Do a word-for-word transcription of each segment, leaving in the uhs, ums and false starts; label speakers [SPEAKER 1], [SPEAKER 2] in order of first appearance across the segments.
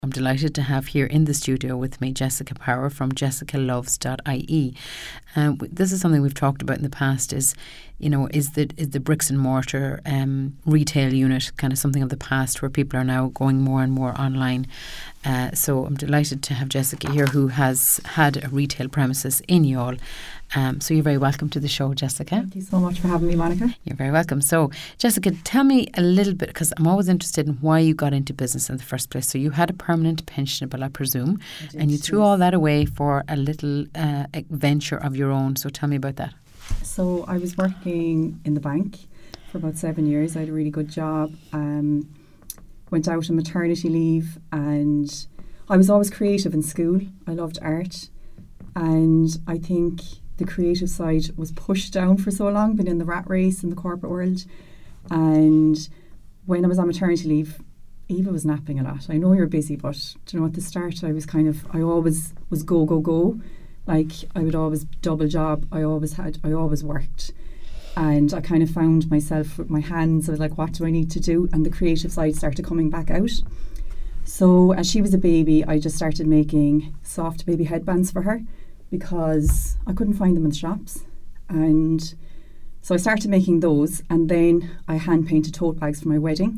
[SPEAKER 1] I'm delighted to have here in the studio with me Jessica Power from jessica loves dot I E. Um, this is something we've talked about in the past. Is you know is the is the bricks and mortar um, retail unit kind of something of the past, where people are now going more and more online. Uh, so I'm delighted to have Jessica here, who has had a retail premises in Youghal. Um, so you're very welcome to the show, Jessica.
[SPEAKER 2] Thank you so much for having me, Monica.
[SPEAKER 1] You're very welcome. So, Jessica, tell me a little bit, because I'm always interested in why you got into business in the first place. So you had a permanent pensionable, I presume,
[SPEAKER 2] I did,
[SPEAKER 1] and you threw
[SPEAKER 2] yes.
[SPEAKER 1] all that away for a little uh, venture of your own. So tell me about that.
[SPEAKER 2] So I was working in the bank for about seven years. I had a really good job. Um, went out on maternity leave, and I was always creative in school. I loved art, and I think the creative side was pushed down for so long, been in the rat race in the corporate world. And when I was on maternity leave, Eva was napping a lot. I know you're busy, but do you know, at the start I was kind of, I always was go, go, go. Like I would always double job. I always had, I always worked. And I kind of found myself with my hands. I was like, what do I need to do? And the creative side started coming back out. So as she was a baby, I just started making soft baby headbands for her, because I couldn't find them in the shops. And so I started making those, and then I hand painted tote bags for my wedding.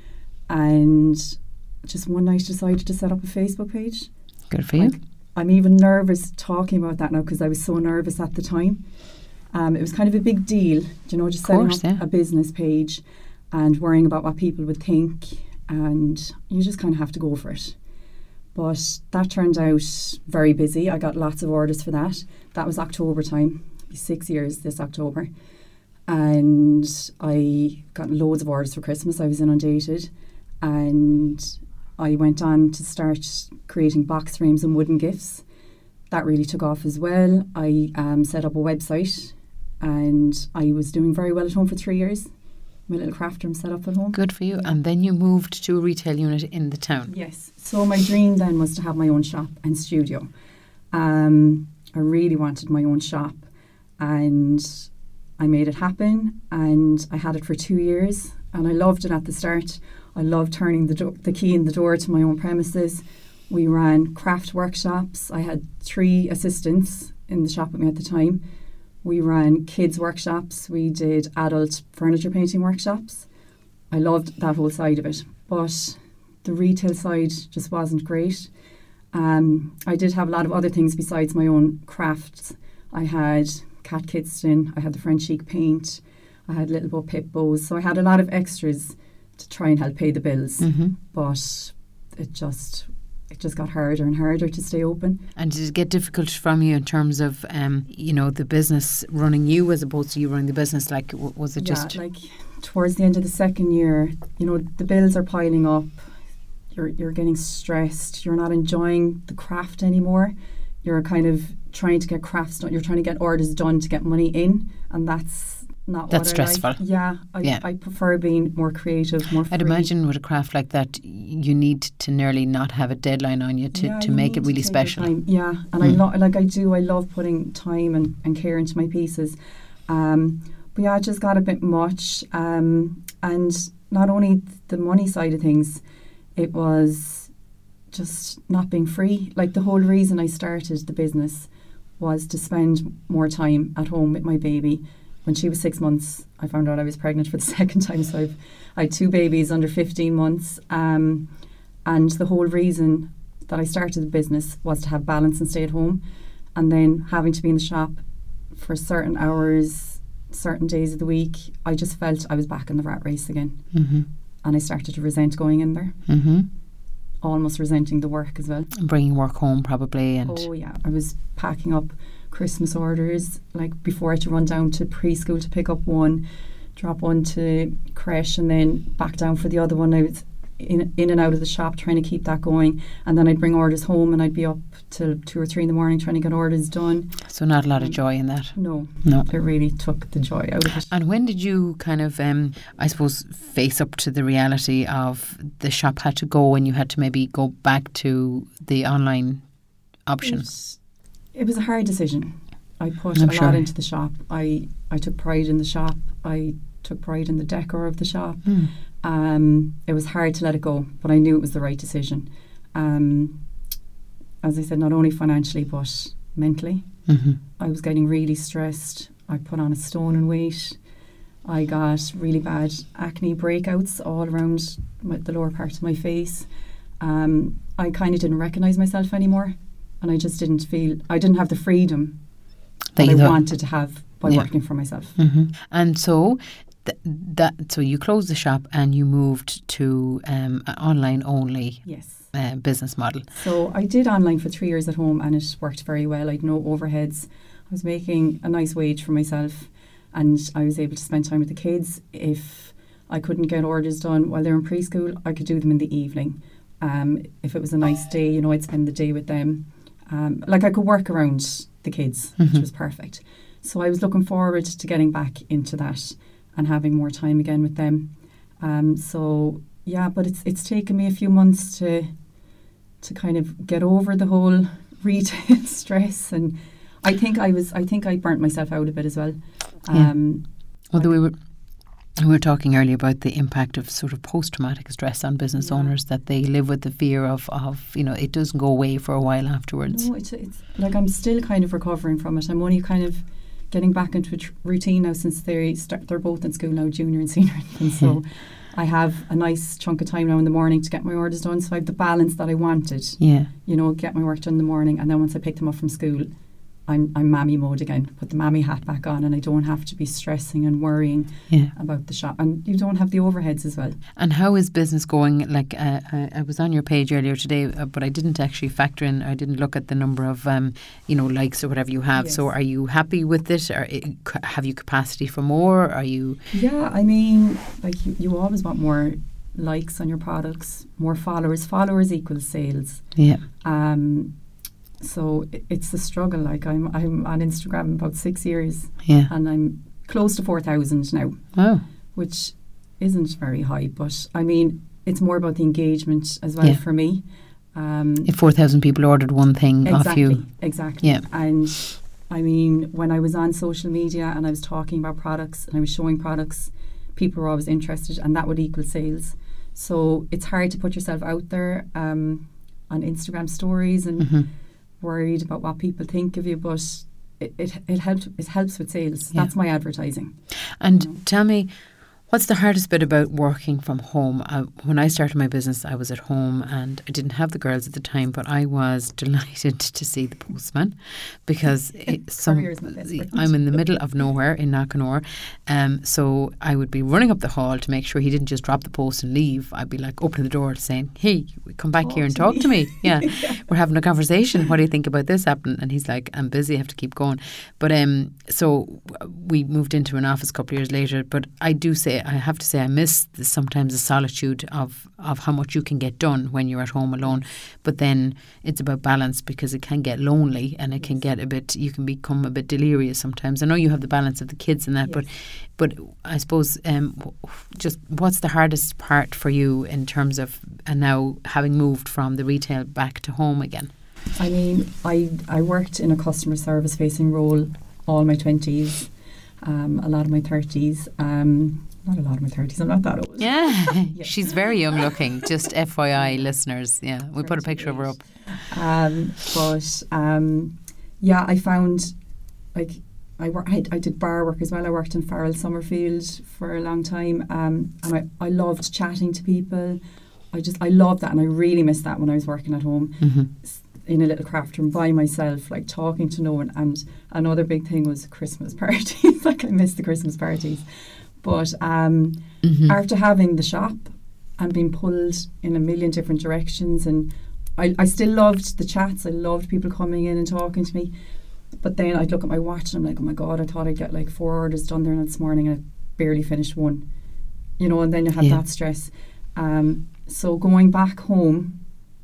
[SPEAKER 2] And just one night decided to set up a Facebook page.
[SPEAKER 1] Good for you.
[SPEAKER 2] Like, I'm even nervous talking about that now, because I was so nervous at the time. Um, it was kind of a big deal, you know, just setting
[SPEAKER 1] course,
[SPEAKER 2] up
[SPEAKER 1] yeah.
[SPEAKER 2] a business page and worrying about what people would think, and you just kind of have to go for it. But that turned out very busy. I got lots of orders for that. That was October time, six years this October. And I got loads of orders for Christmas. I was inundated. And I went on to start creating box frames and wooden gifts. That really took off as well. I um, set up a website, and I was doing very well at home for three years. My little craft room set up at home.
[SPEAKER 1] Good for you. And then you moved to a retail unit in the town.
[SPEAKER 2] Yes. So my dream then was to have my own shop and studio. Um, I really wanted my own shop, and I made it happen, and I had it for two years, and I loved it at the start. I loved turning the, do- the key in the door to my own premises. We ran craft workshops. I had three assistants in the shop with me at the time. We ran kids workshops. We did adult furniture painting workshops. I loved that whole side of it. But the retail side just wasn't great. Um, I did have a lot of other things besides my own crafts. I had Cat Kidston. I had the French Chic paint. I had Little Bo Pip bows. So I had a lot of extras to try and help pay the bills.
[SPEAKER 1] Mm-hmm.
[SPEAKER 2] But it just... it just got harder and harder to stay open.
[SPEAKER 1] And did it get difficult from you in terms of, um, you know, the business running you as opposed to you running the business? Like, w- was it
[SPEAKER 2] Yeah,
[SPEAKER 1] just...
[SPEAKER 2] like towards the end of the second year, you know, the bills are piling up. You're you're getting stressed. You're not enjoying the craft anymore. You're kind of trying to get crafts done. You're trying to get orders done to get money in, and that's not
[SPEAKER 1] That's
[SPEAKER 2] what I
[SPEAKER 1] stressful.
[SPEAKER 2] like. Yeah, I,
[SPEAKER 1] Yeah.
[SPEAKER 2] I prefer being more creative, more free.
[SPEAKER 1] I'd imagine with a craft like that, you need to nearly not have a deadline on you to,
[SPEAKER 2] Yeah,
[SPEAKER 1] to
[SPEAKER 2] you
[SPEAKER 1] make
[SPEAKER 2] need
[SPEAKER 1] it
[SPEAKER 2] to
[SPEAKER 1] really
[SPEAKER 2] take your
[SPEAKER 1] special.
[SPEAKER 2] time. Yeah, and
[SPEAKER 1] Mm.
[SPEAKER 2] I lo- like I do. I love putting time and, and care into my pieces. Um, but yeah, it just got a bit much. Um, and not only the money side of things, it was just not being free. Like the whole reason I started the business was to spend more time at home with my baby. When she was six months, I found out I was pregnant for the second time. So I've, I had two babies under fifteen months. Um, and the whole reason that I started the business was to have balance and stay at home. And then having to be in the shop for certain hours, certain days of the week, I just felt I was back in the rat race again.
[SPEAKER 1] Mm-hmm.
[SPEAKER 2] And I started to resent going in there.
[SPEAKER 1] Mm-hmm.
[SPEAKER 2] Almost resenting the work as well.
[SPEAKER 1] And bringing work home probably. And
[SPEAKER 2] Oh yeah, I was packing up Christmas orders, like before I had to run down to preschool to pick up one, drop one to creche, and then back down for the other one. I was in, in and out of the shop trying to keep that going, and then I'd bring orders home, and I'd be up till two or three in the morning trying to get orders done.
[SPEAKER 1] So not a lot of joy in that.
[SPEAKER 2] No,
[SPEAKER 1] No.
[SPEAKER 2] it really took the joy out of it.
[SPEAKER 1] And when did you kind of, um, I suppose, face up to the reality of the shop had to go and you had to maybe go back to the online option?
[SPEAKER 2] It, it was a hard decision. I put
[SPEAKER 1] I'm
[SPEAKER 2] a
[SPEAKER 1] sure.
[SPEAKER 2] lot into the shop. I, I took pride in the shop. I took pride in the decor of the shop.
[SPEAKER 1] Mm.
[SPEAKER 2] Um, it was hard to let it go, but I knew it was the right decision. Um, as I said, not only financially but mentally.
[SPEAKER 1] Mm-hmm.
[SPEAKER 2] I was getting really stressed. I put on a stone in weight. I got really bad acne breakouts all around my, the lower part of my face. Um, I kind of didn't recognise myself anymore, and I just didn't feel, I didn't have the freedom that, that I wanted to have by yeah. working for myself.
[SPEAKER 1] Mm-hmm. And so th- that so you closed the shop and you moved to um, an online only
[SPEAKER 2] yes.
[SPEAKER 1] uh, business model.
[SPEAKER 2] So I did online for three years at home, and it worked very well. I had no overheads. I was making a nice wage for myself, and I was able to spend time with the kids. If I couldn't get orders done while they were in preschool, I could do them in the evening. Um, if it was a nice day, you know, I'd spend the day with them. Um, like I could work around the kids,
[SPEAKER 1] mm-hmm.
[SPEAKER 2] which was perfect. So I was looking forward to getting back into that and having more time again with them. Um, so yeah, but it's it's taken me a few months to to kind of get over the whole retail stress, and I think I was I think I burnt myself out a bit as well. Um,
[SPEAKER 1] yeah. Although we were we were talking earlier about the impact of sort of post-traumatic stress on business yeah. owners, that they live with the fear of, of you know, it doesn't go away for a while afterwards.
[SPEAKER 2] No, it's it's like I'm still kind of recovering from it. I'm only kind of getting back into a tr- routine now since they start, they're both in school now, junior and senior, and so I have a nice chunk of time now in the morning to get my orders done. So I have the balance that I wanted.
[SPEAKER 1] Yeah,
[SPEAKER 2] you know, get my work done in the morning, and then once I pick them up from school, I'm I'm mammy mode again. Put the mammy hat back on, and I don't have to be stressing and worrying
[SPEAKER 1] yeah.
[SPEAKER 2] about the shop. And you don't have the overheads as well.
[SPEAKER 1] And how is business going? Like uh, I, I was on your page earlier today, uh, but I didn't actually factor in. I didn't look at the number of um, you know, likes or whatever you have.
[SPEAKER 2] Yes.
[SPEAKER 1] So are you happy with it? Or uh, have you capacity for more? Are you?
[SPEAKER 2] Yeah, I mean, like you, you always want more likes on your products, more followers. Followers equals sales.
[SPEAKER 1] Yeah.
[SPEAKER 2] Um. So it's a struggle. Like I'm, I'm on Instagram about six years,
[SPEAKER 1] yeah,
[SPEAKER 2] and I'm close to four thousand now.
[SPEAKER 1] Oh,
[SPEAKER 2] which isn't very high, but I mean, it's more about the engagement as well
[SPEAKER 1] yeah.
[SPEAKER 2] for me. Um,
[SPEAKER 1] if four thousand people ordered one thing
[SPEAKER 2] exactly,
[SPEAKER 1] off you,
[SPEAKER 2] exactly,
[SPEAKER 1] yeah.
[SPEAKER 2] And I mean, when I was on social media and I was talking about products and I was showing products, people were always interested, and that would equal sales. So it's hard to put yourself out there um, on Instagram stories and.
[SPEAKER 1] Mm-hmm.
[SPEAKER 2] worried about what people think of you, but it it, it helps it helps with sales.
[SPEAKER 1] Yeah.
[SPEAKER 2] That's my advertising.
[SPEAKER 1] And
[SPEAKER 2] you know.
[SPEAKER 1] Tell me, what's the hardest bit about working from home? Uh, when I started my business, I was at home and I didn't have the girls at the time, but I was delighted to see the postman because it, some, I'm in the middle of nowhere in Knockanore, um, so I would be running up the hall to make sure he didn't just drop the post and leave. I'd be like opening the door saying, "Hey, come back
[SPEAKER 2] talk
[SPEAKER 1] here and
[SPEAKER 2] to
[SPEAKER 1] talk
[SPEAKER 2] me.
[SPEAKER 1] to me. Yeah,
[SPEAKER 2] yeah,
[SPEAKER 1] we're having a conversation. What do you think about this happening?" And he's like, "I'm busy, I have to keep going." But um, so we moved into an office a couple of years later, but I do say I have to say I miss the, sometimes the solitude of, of how much you can get done when you're at home alone. But then it's about balance because it can get lonely and it yes. can get a bit, you can become a bit delirious sometimes. I know you have the balance of the kids and that, yes. but but I suppose um, just what's the hardest part for you in terms of and now having moved from the retail back to home again?
[SPEAKER 2] I mean, I, I worked in a customer service facing role all my twenties, um, a lot of my thirties. Um, Not a lot of my thirties, I'm not that old.
[SPEAKER 1] Yeah, yeah. She's very young looking, just F Y I listeners. Yeah, we'll put a picture of her up.
[SPEAKER 2] Um, but um, yeah, I found like I, wor- I, I did bar work as well. I worked in Farrell Summerfield for a long time, um, and I, I loved chatting to people. I just, I loved that, and I really missed that when I was working at home.
[SPEAKER 1] Mm-hmm.
[SPEAKER 2] In a little craft room by myself, like talking to no one. And another big thing was Christmas parties. Like I missed the Christmas parties. But um, mm-hmm. after having the shop and being pulled in a million different directions, and I, I still loved the chats. I loved people coming in and talking to me. But then I'd look at my watch and I'm like, oh my God, I thought I'd get like four orders done there this morning and I barely finished one. You know, and then you have
[SPEAKER 1] yeah.
[SPEAKER 2] that stress. Um, so going back home,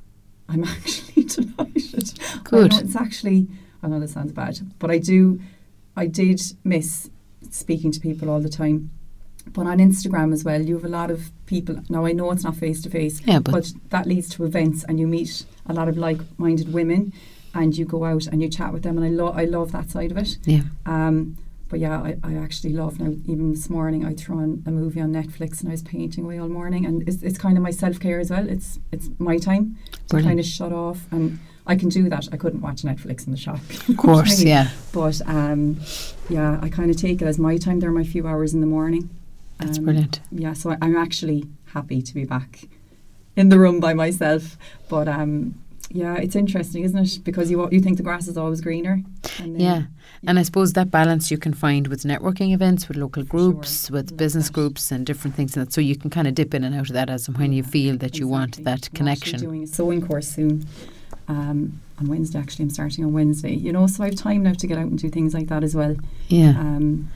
[SPEAKER 2] I'm actually delighted.
[SPEAKER 1] Good.
[SPEAKER 2] I know it's actually, I know this sounds bad, but I do, I did miss speaking to people all the time. But on Instagram as well, you have a lot of people. Now, I know it's not face-to-face,
[SPEAKER 1] yeah, but,
[SPEAKER 2] but that leads to events and you meet a lot of like-minded women and you go out and you chat with them, and I, lo- I love that side of it.
[SPEAKER 1] Yeah.
[SPEAKER 2] Um, but yeah, I, I actually love now. Even this morning, I threw on a movie on Netflix and I was painting away all morning. And it's, it's kind of my self care as well. It's it's my time to
[SPEAKER 1] Brilliant.
[SPEAKER 2] kind of shut off, and I can do that. I couldn't watch Netflix in the shop,
[SPEAKER 1] of course, yeah.
[SPEAKER 2] But um, yeah, I kind of take it as my time. They're my few hours in the morning.
[SPEAKER 1] That's
[SPEAKER 2] um,
[SPEAKER 1] brilliant.
[SPEAKER 2] Yeah, so I, I'm actually happy to be back in the room by myself. But um, yeah, it's interesting, isn't it? Because you you think the grass is always greener. And then,
[SPEAKER 1] yeah. And I suppose that balance you can find with networking events, with local groups,
[SPEAKER 2] sure.
[SPEAKER 1] with
[SPEAKER 2] Love
[SPEAKER 1] business
[SPEAKER 2] that.
[SPEAKER 1] groups and different things. And that, so you can kind of dip in and out of that as and when you feel that you want
[SPEAKER 2] Exactly.
[SPEAKER 1] that
[SPEAKER 2] I'm actually
[SPEAKER 1] connection.
[SPEAKER 2] doing a sewing course soon. Um, on Wednesday, actually, I'm starting on Wednesday. You know, so I have time now to get out and do things like that as well.
[SPEAKER 1] Yeah.
[SPEAKER 2] Um,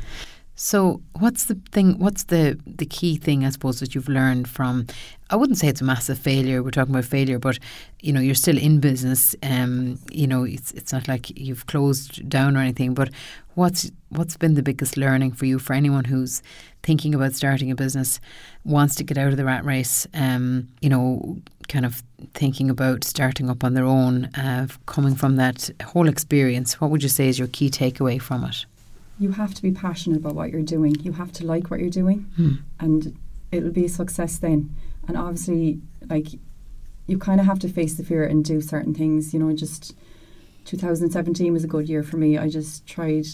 [SPEAKER 1] So what's the thing, what's the, the key thing, I suppose, that you've learned from, I wouldn't say it's a massive failure, we're talking about failure, but, you know, you're still in business, um, you know, it's it's not like you've closed down or anything, but what's what's been the biggest learning for you, for anyone who's thinking about starting a business, wants to get out of the rat race, um, you know, kind of thinking about starting up on their own, uh, coming from that whole experience, what would you say is your key takeaway from it?
[SPEAKER 2] you have to be passionate about what you're doing. You have to like what you're doing,
[SPEAKER 1] Hmm.
[SPEAKER 2] and it'll be a success then. And obviously, like, you kind of have to face the fear and do certain things. You know, just two thousand seventeen was a good year for me. I just tried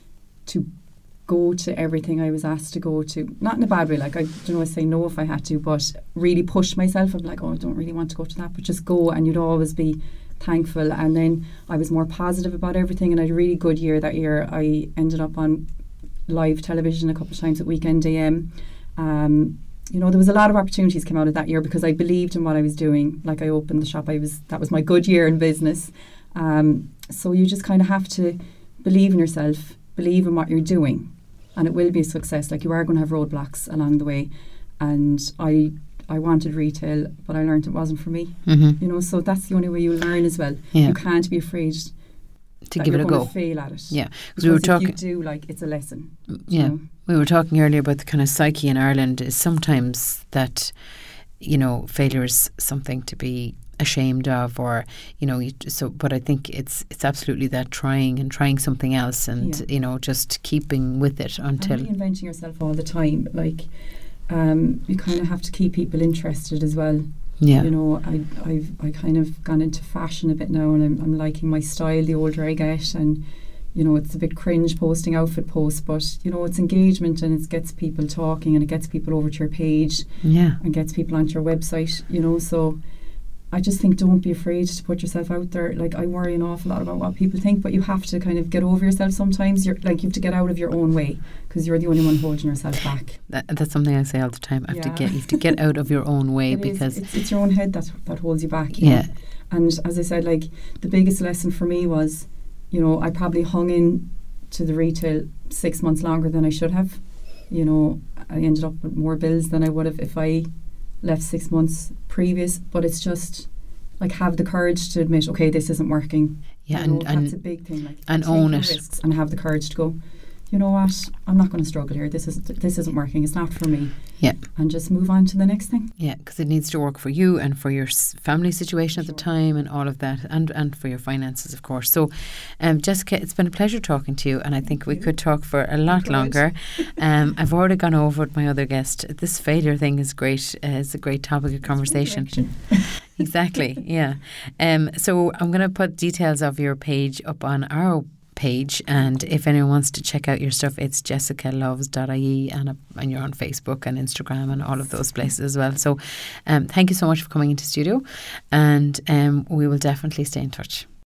[SPEAKER 2] to go to everything I was asked to go to. Not in a bad way, like, I don't know, I say no if I had to, but really push myself. I'm like, oh, I don't really want to go to that, but just go, and you'd always be thankful. And then I was more positive about everything, and I had a really good year that year. I ended up on live television a couple of times at Weekend A M. Um, you know, there was a lot of opportunities came out of that year because I believed in what I was doing. Like, I opened the shop, I was that was my good year in business. Um, so you just kind of have to believe in yourself, believe in what you're doing, and it will be a success. Like, you are going to have roadblocks along the way, and I I wanted retail, but I learned it wasn't for me.
[SPEAKER 1] Mm-hmm.
[SPEAKER 2] You know, so that's the only way you learn as well.
[SPEAKER 1] Yeah.
[SPEAKER 2] You can't be afraid
[SPEAKER 1] To
[SPEAKER 2] that
[SPEAKER 1] give
[SPEAKER 2] you're
[SPEAKER 1] it a
[SPEAKER 2] going
[SPEAKER 1] go.
[SPEAKER 2] to fail at it.
[SPEAKER 1] Yeah, because
[SPEAKER 2] Because
[SPEAKER 1] we were
[SPEAKER 2] if
[SPEAKER 1] talking.
[SPEAKER 2] you do, like, it's a lesson.
[SPEAKER 1] Yeah,
[SPEAKER 2] you know?
[SPEAKER 1] we were talking earlier about the kind of psyche in Ireland is sometimes that, you know, failure is something to be ashamed of, or, you know, you, so. But I think it's it's absolutely that trying and trying something else, and
[SPEAKER 2] Yeah.
[SPEAKER 1] you know, just keeping with it until.
[SPEAKER 2] And reinventing yourself all the time. Like, um, you kind of have to keep people interested as well.
[SPEAKER 1] Yeah.
[SPEAKER 2] You know, I I've I kind of gone into fashion a bit now, and I'm I'm liking my style the older I get, and you know, it's a bit cringe posting outfit posts, but you know, it's engagement, and it gets people talking, and it gets people over to your page,
[SPEAKER 1] Yeah.
[SPEAKER 2] and gets people onto your website. You know, so I just think don't be afraid to put yourself out there. Like, I worry an awful lot about what people think, but you have to kind of get over yourself sometimes. You're like, you have to get out of your own way, because you're the only one holding yourself back.
[SPEAKER 1] That, that's something I say all the time. I have
[SPEAKER 2] Yeah.
[SPEAKER 1] to get you have to get out of your own way
[SPEAKER 2] It is.
[SPEAKER 1] because
[SPEAKER 2] It's, it's your own head that that holds you back. you
[SPEAKER 1] yeah.
[SPEAKER 2] know. And as I said, like, the biggest lesson for me was, you know, I probably hung in to the retail six months longer than I should have. You know, I ended up with more bills than I would have if I left six months previous. But it's just like, have the courage to admit, okay, this isn't working.
[SPEAKER 1] Yeah,
[SPEAKER 2] You know,
[SPEAKER 1] and,
[SPEAKER 2] that's a
[SPEAKER 1] and
[SPEAKER 2] big thing. Like,
[SPEAKER 1] and
[SPEAKER 2] take
[SPEAKER 1] own
[SPEAKER 2] the
[SPEAKER 1] it.
[SPEAKER 2] risks and have the courage to go, you know what, I'm not going to struggle here. This isn't this isn't working. It's not for me.
[SPEAKER 1] Yeah.
[SPEAKER 2] And just move on to the next thing.
[SPEAKER 1] Yeah, because it needs to work for you and for your s- family situation at the
[SPEAKER 2] Sure.
[SPEAKER 1] time and all of that, and, and for your finances, of course. So, um, Jessica, it's been a pleasure talking to you, and I think we
[SPEAKER 2] you.
[SPEAKER 1] could talk for a lot
[SPEAKER 2] could.
[SPEAKER 1] longer. um, I've already gone over with my other guest. This failure thing is great. Uh, it's a great topic of conversation. Exactly, yeah. Um, so I'm going to put details of your page up on our page, and if anyone wants to check out your stuff, it's jessica loves dot I E, and, uh, and you're on Facebook and Instagram and all of those places as well. So um, thank you so much for coming into studio, and um, we will definitely stay in touch.